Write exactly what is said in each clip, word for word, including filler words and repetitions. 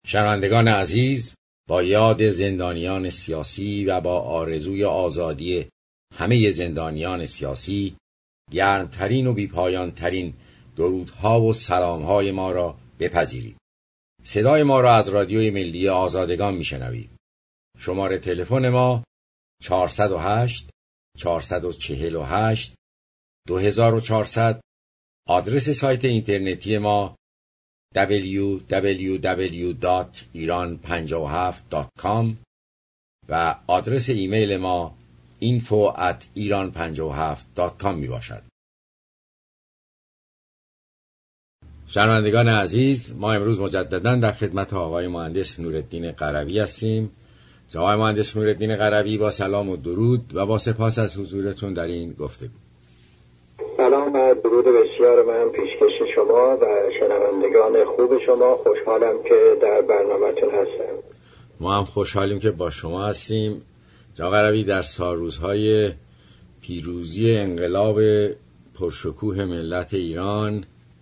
شنوندگان عزیز، با یاد زندانیان سیاسی و با آرزوی آزادی همه زندانیان سیاسی، گرمترین و بیپایانترین درودها و سلامهای ما را بپذیرید. صدای ما را از رادیوی ملی آزادگان میشنوید. شماره تلفن ما چهارصد و هشت چهارصد و چهل و هشت دو هزار و چهارصد. آدرس سایت اینترنتی ما دبلیو دبلیو دبلیو دات ایران پنجاه و هفت دات کام و آدرس ایمیل ما اینفو ات ایران پنجاه و هفت دات کام می باشد. شنوندگان عزیز، ما امروز مجدداً در خدمت آقای مهندس نورالدین قروی هستیم. آقای مهندس نورالدین قروی، با سلام و درود و با سپاس از حضورتون در این گفتگو. سلام و درود بسیار من پیشکش شما و شنوندگان خوب شما. خوشحالم که در برنامه‌تون هستم. ما هم خوشحالیم که با شما هستیم. جناب قروی، در سالروزهای پیروزی انقلاب پرشکوه ملت ایران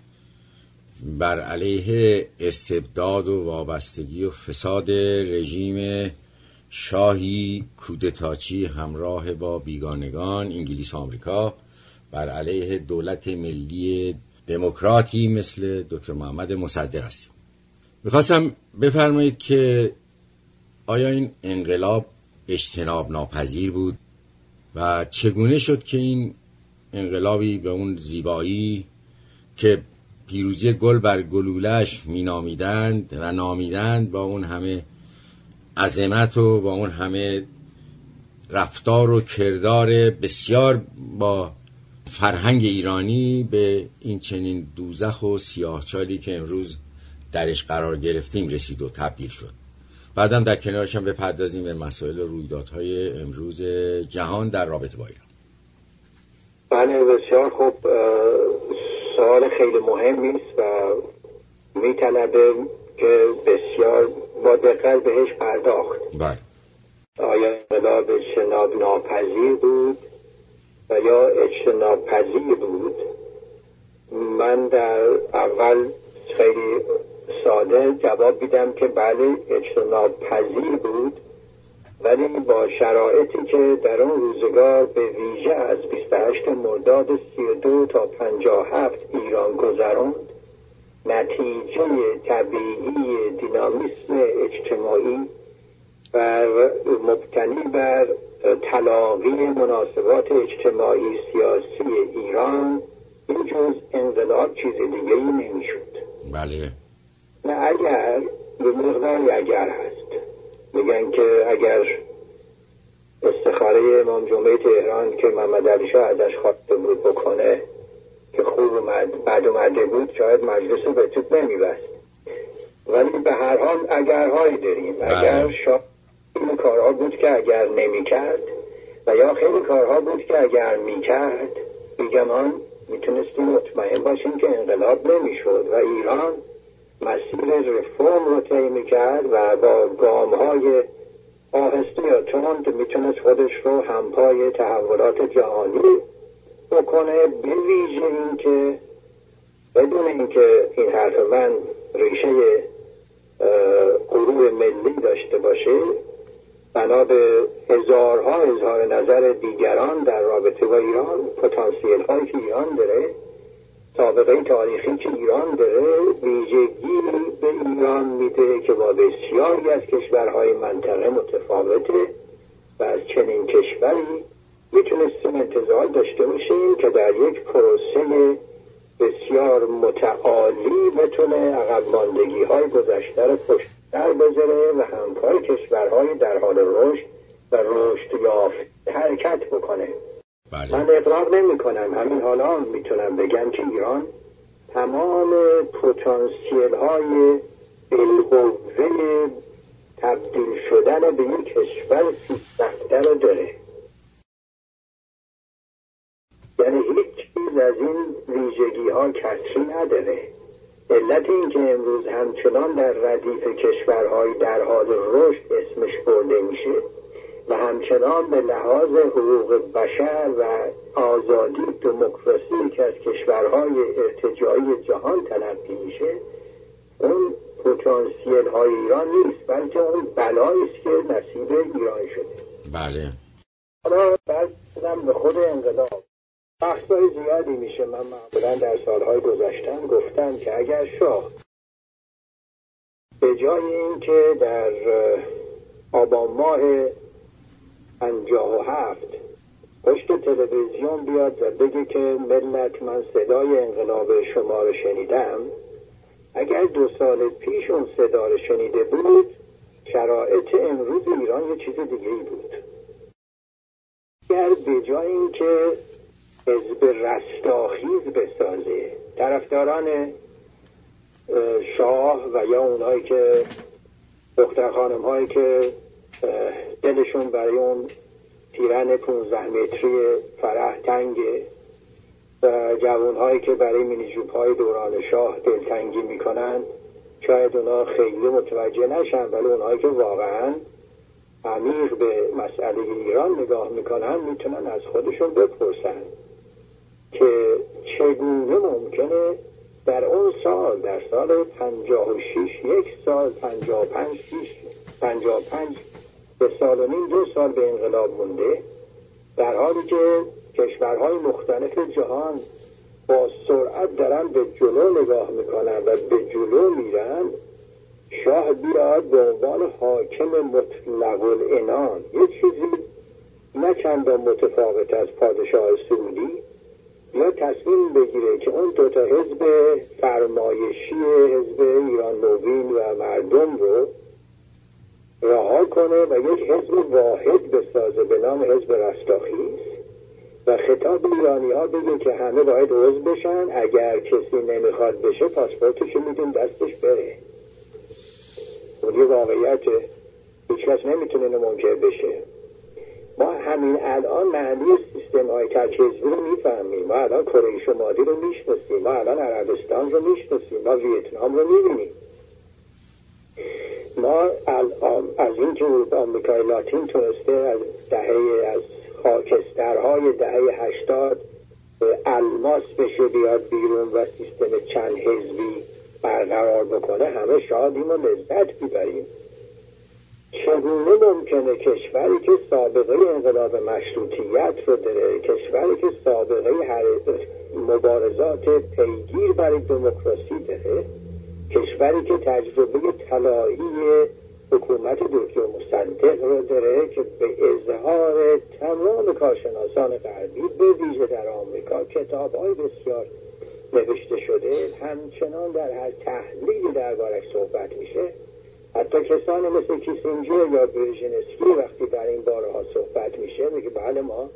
بر علیه استبداد و وابستگی و فساد رژیم شاهی کودتاچی همراه با بیگانگان انگلیس و آمریکا بر علیه دولت ملی دموکراتی مثل دکتر محمد مصدق هستیم. میخواستم بفرمایید که آیا این انقلاب اجتناب ناپذیر بود و چگونه شد که این انقلابی به اون زیبایی که پیروزی گل بر گلولش مینامیدند و نامیدند، با اون همه عظمت و با اون همه رفتار و کردار بسیار با فرهنگ ایرانی، به این چنین دوزخ و سیاهچالی که امروز درش قرار گرفتیم رسید و تبدیل شد. بعدم در کنارش هم بپردازیم به مسائل و رویدادهای امروز جهان در رابطه با ایران. بله، بسیار خوب. سوال خیلی مهمی است و میطلبه که بسیار با دقت بهش پرداخت. بله. آیا انقلاب اجتناب ناپذیر بود و یا اجتناب پذیر بود؟ من در اول خیلی ساده جواب میدم که بله، اجتناب پذیر بود، ولی با شرایطی که در اون روزگار به ویژه از بیست و هشتم مرداد سی و دو تا پنجاه و هفت ایران گذراند، نتیجه طبیعی دینامیسم اجتماعی و مبتنی بر تلاقی مناسبات اجتماعی سیاسی ایران این جز انقلاب چیز دیگه ای نمی شد. بله. نه، اگر به مقداری اگر هست، میگن که اگر استخاره امام جمعه تهران که محمد علی شاه ازش خواسته بود بکنه که خوب اومد، بعد اومده بود، شاید مجلس رو به توپ نمیبست. ولی به هر حال اگرهایی داریم. اگر شاه این کارها بود که اگر نمیکرد و یا خیلی کارها بود که اگر میکرد، بیگمان میتونستیم مطمئن باشیم که انقلاب نمیشد و ایران مسیر رفرم رو طی میکرد و با گامهای آهسته یا تند میتونست خودش رو همپای تحولات جهانی بکنه، به ویژه این که بدون اینکه این حرف من ریشه غرور ملی داشته باشه، بنا به هزارها اظهار نظر دیگران در رابطه با ایران، پتانسیل هایی که ایران داره، سابقه تاریخی که ایران داره، ویژگی به ایران میده که با بسیاری از کشورهای منطقه متفاوته و از چنین کشوری میتونستیم انتظار داشته باشیم که در یک پروسه بسیار متعالی بتونه عقب ماندگی های گذشته رو پشت‌سر بذاره و همپای کشورهای در حال رشد و رشد یافته حرکت بکنه. بله. من اقرار نمی کنم، همین حالا میتونم بگم که ایران تمام پتانسیل های بالقوه تبدیل شدن به یک کشور سیسته‌تر رو داره. یعنی هیچ چیز از این ویژگی ها کسری نداره. علت این که امروز همچنان در ردیف کشورهای در حال رشد اسمش برده میشه و همچنان به لحاظ حقوق بشر و آزادی دموکراسی که از کشورهای ارتجاعی جهان تلقی میشه، اون پتانسیل پتانسیل های ایران نیست، بلکه اون بلایی است که نصیب ایران شده. بله. حالا برسیدم به خود انقلاب. بحث‌های زیادی میشه. من معمولا در سالهای گذشتم گفتم که اگر شاه به جای این که در آبان ماه پنجاه و هفت پشت تلویزیون بیاد و بگه که ملت من صدای انقلاب شما رو شنیدم، اگر دو سال پیش اون صدا رو شنیده بود، شرایط امروز ایران یه چیز دیگه ای بود. اگر به جای این که حزب رستاخیز بسازه، طرفداران شاه و یا اونهایی که دختر خانم هایی که دلشون برای اون پیرن پونزده متری فرح تنگه و جوان هایی که برای مینی جوب های دوران شاه دلتنگی میکنن، شاید اونا خیلی متوجه نشن، ولی اونهایی که واقعا عمیق به مسئله ایران نگاه میکنن میتونن از خودشون بپرسن که چگونه ممکنه در اون سال، در سال پنجاه و شش، یک سال پنجاه و پنج شش پنجاه و پنج به سال و نیم، دو سال به انقلاب مونده، در حالی که کشورهای مختلف جهان با سرعت دارن به جلو نگاه میکنن و به جلو میرن، شاه بیاد به عنوان حاکم مطلق العنان، یه چیزی نه چندان متفاوت از پادشاه سعودی، یا تصمیم بگیره که اون دوتا حزب فرمایشی، حزب ایران نوین و مردم رو رها کنه و یک حزب واحد بسازه به نام حزب رستاخیز و خطاب ایرانی ها بگه که همه باید عضو بشن، اگر کسی نمیخواد بشه پاسپورتشو میدیم دستش بره. اون یه واقعیته، هیچ کس نمیتونه اینو منکر بشه. ما همین الان معنی سیستم های تک‌حزبی رو میفهمیم. ما الان کره شمالی رو میشناسیم، ما الان عربستان رو میشناسیم، ما ویتنام رو میبینیم. ما الان از این که آمریکای لاتین تونسته از دهه از خاکسترهای دهه هشتاد الماس بشه بیاد بیرون و سیستم چند حزبی برقرار بکنه، همه شادیم و لذت میبریم. چگونه ممکنه کشوری که سابقه انقلاب مشروطیت رو داره، کشوری که سابقه مبارزات پیگیر برای دموکراسی داره، کشوری که تجربه طلایی حکومت دکتر مصدق رو داره که به اظهار تمام کارشناسان غربی به ویژه در آمریکا کتاب‌های بسیار نوشته شده، همچنان در هر تحلیلی دربارش صحبت میشه، حتی کسانی مثل کیسینجر یا برژنسکی وقتی در این بارها صحبت میشه میگه بله ما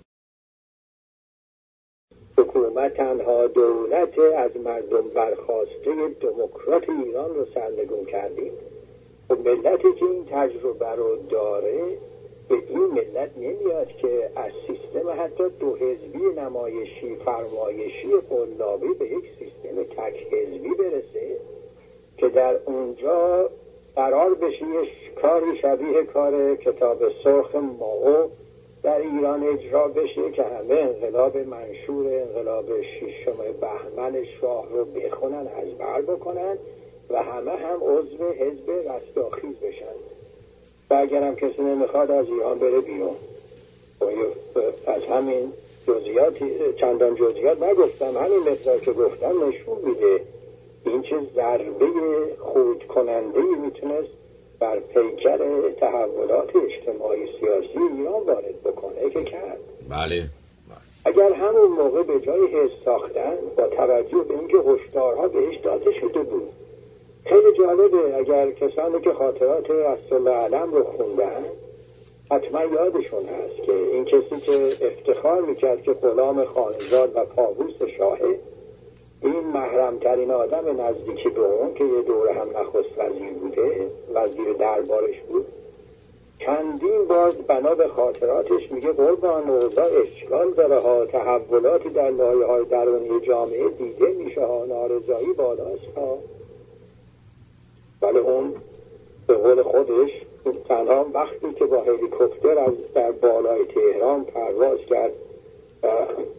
حکومت تنها دولت از مردم برخواسته دموکرات ایران رو سرنگون کردیم. و ملتی که این تجربه رو داره به این ملت نمیاد که از سیستم حتی دو حزبی نمایشی فرمایشی قلابی به یک سیستم تک حزبی برسه که در اونجا قرار بشه یه کاری شبیه کار کتاب سرخ مائو در ایران اجرا بشه که همه انقلاب منشور انقلاب ششم بهمن شاه رو بخونن، ازبر بکنن و همه هم عضو حزب رستاخیز بشن و اگرم کسی نمیخواد از ایران بره بیرون. از همین جزئیات چندان جزئیات نگفتم، همین مقدار که گفتم نشون میده این چه ضربه خرد کننده میتونست بر پیکر تحولات اجتماعی سیاسی ایران وارد بکنه که کرد. بله. اگر همون موقع به جای حزب ساختن با توجه به اینکه هشدارها بهش داده شده بود، خیلی جالبه اگر کسانی که خاطرات رسول علم رو خوندن حتما یادشون هست که این کسی که افتخار میکرد که غلام خانزاد و پاووس شاهه، این محرمترین آدم نزدیکی به اون که یه دوره هم نخست وزیر بوده، وزیر دربارش بود، چندین بار بنا به خاطراتش میگه قربان اوضاع اشکال داره ها، تحولاتی در لایه های درونی جامعه دیده میشه ها، نارضایی بالاست ها. ولی اون به قول خودش تنها وقتی که با هلیکوپتر از در بالای تهران پرواز کرد و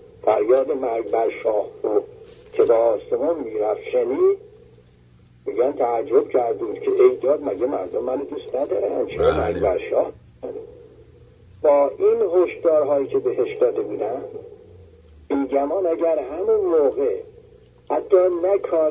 فریاد مرگ بر شاه رو که با آسمان میرفت شنید، میگن تعجب کرد بود که ای داد مگه مردم منو دوست ندارن، چرا مرگ بر شاه. با این هشدارهایی که بهش داده بودن بیگمان اگر همون موقع حتی نه کار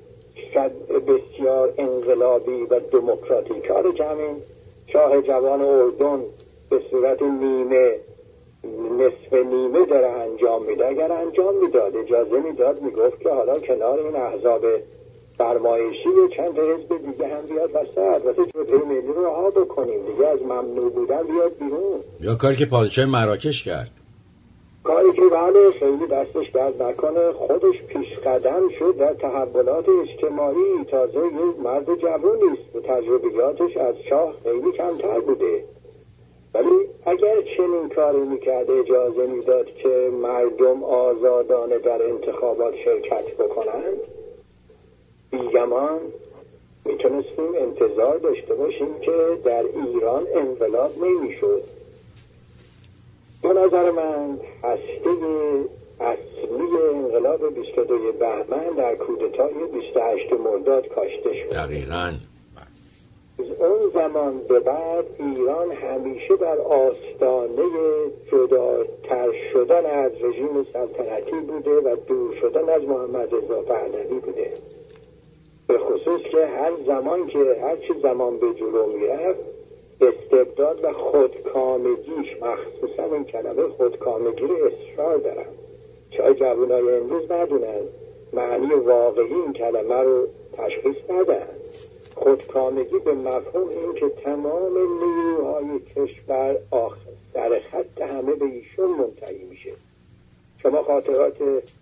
بسیار انقلابی و دموکراتیک کار که همین شاه جوان اردن به صورت نیمه نصف نیمه داره انجام میده، اگر انجام میداد اجازه میداد میگفت که حالا کنار این احزاب فرمایشی چند تا حزب دیگه هم بیاد وسط واسه جبهه ملی رو رها بکنیم دیگه، از ممنوع بودن بیاد بیرون. یا کاری که پادشاه مراکش کرد، کاری که بله خیلی دستش درد نکنه، خودش پیش قدم شد در تحولات اجتماعی، تازه یه مرد جوانی است و تجربیاتش از شاه خیلی کمتر بوده، ولی اگر چنین کاری میکرد اجازه میداد که مردم آزادانه در انتخابات شرکت بکنن، بیگمان میتونستیم انتظار داشته باشیم که در ایران انقلاب نمیشد. به نظر من هسته اصلی انقلاب بیست و دو بهمن در کودتای بیست و هشت مرداد کاشته شد. دقیقاً. از اون زمان به بعد ایران همیشه در آستانه جداتر شدن از رژیم سلطنتی بوده و دور شدن از محمد رضا پهلوی بوده، به خصوص که هر زمان که هر چی زمان به جلو میرفت استبداد و خودکامگیش، مخصوصا این کلمه خودکامگی رو اصرار دارم، چای جوانای امروز ندونن معنی واقعی این کلمه رو تشخیص ندن. خودکامگی به مفهوم این که تمام نیروهای کشور آخر در خط همه به ایشون منتهی میشه. شما خاطرات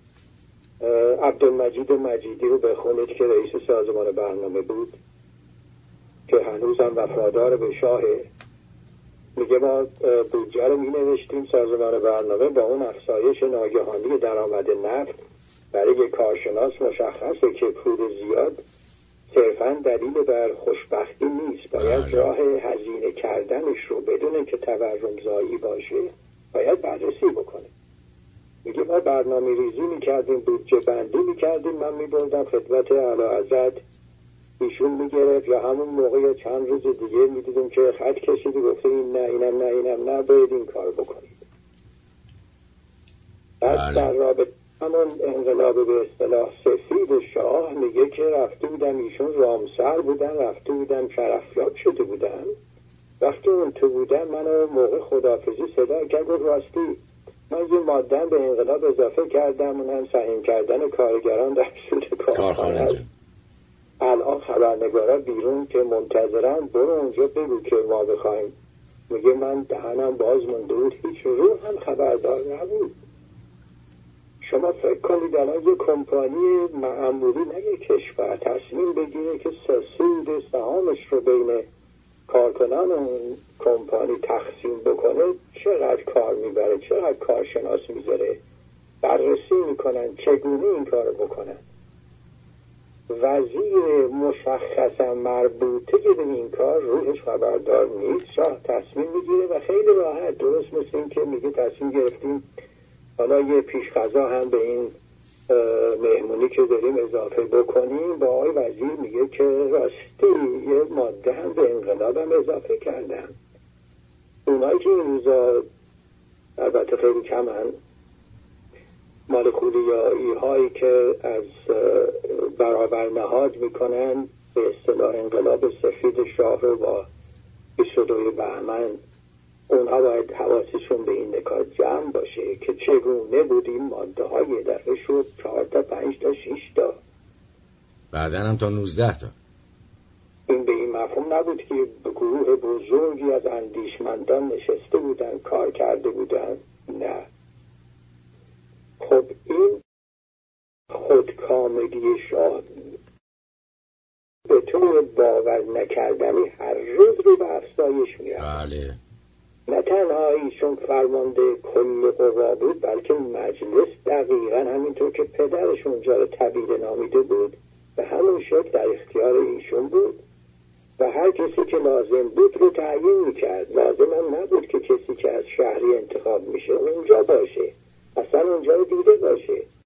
عبدالمجید مجیدی رو بخونید که رئیس سازمان برنامه بود که هنوزم وفادار به شاهه، میگه ما بودجه رو می نوشتیم سازمان برنامه با اون افزایش ناگهانی درآمد نفت برای یک کارشناس مشخصه که پول زیاد صرفاً دلیل بر خوشبختی نیست، باید راه هزینه کردنش رو بدون که تورم زایی باشه باید بررسی بکنه. میگه ما برنامه ریزی میکردیم، بودجه بندی میکردیم، من میبردم خدمت اعلیحضرت، ایشون میگرفت یا همون موقع یا چند روز دیگه میدیدیم که خط کشیدی گفته این نه اینم نه اینم نه باید این کار بکنید. بعد در رابطه همون انقلاب به اصطلاح سفید شاه میگه که رفته بودن ایشون رامسر بودن، رفته بودن شرفیاب شده بودن، وقتی اون تو بودن منو موقع خداحافظی صدا کرد گفت راستی من یه ماده به انقلاب اضافه کردم، اونم سهم کردن کارگران در سود کارخانه. الان خبرنگارا بیرون که منتظرن برو اونجا بگو که ما بخوایم. میگه من دهنم باز مونده بود، هیچ رو هم خبردار نبود. شما فکر کنید الان یه کمپانی معمولی نه یه کشور تصمیم بگیره که سود سهامش رو بین کارکنان اون کمپانی تقسیم بکنه، چقدر کار میبره، چقدر کارشناس میذاره، بررسی میکنن چگونه این کار بکنن. وزیر مشخصا مربوطه که به این کار روحش خبردار نیست، شاه تصمیم میگیره و خیلی راحت، درست مثل این که میگه تصمیم گرفتیم حالا یه پیش غذا هم به این مهمونی که داریم اضافه بکنیم، با آقای وزیر میگه که راستی یه ماده هم به انقلابم اضافه کردم. اونایی که این روزا البته خیلی کمن، مال خولیایی هایی که از برابر نهاد میکنن به اصطلاح انقلاب سفید شاه رو با بیست و دو بهمن، اونها باید حواسشون به این نکات جمع باشه که چگونه بود این ماده های یه دفعه شد چهار تا پنج تا شیش تا بعدن هم تا نوزده تا. این به این مفهوم نبود که گروه بزرگی از اندیشمندان نشسته بودن کار کرده بودن، نه. خب این خودکامگی شاه به طور باور نکردنی هر روز رو به افزایش می‌رفت. بله. نه تنها ایشون فرمانده کل قوا بود، بلکه مجلس دقیقا همینطور که پدرش اونجا رو طبیل نامیده بود به همون شکل در اختیار ایشون بود و هر کسی که لازم بود رو تعیین میکرد. لازم هم نبود که کسی که از شهری انتخاب میشه اونجا باشه، اصلا اونجا رو دیده باشه.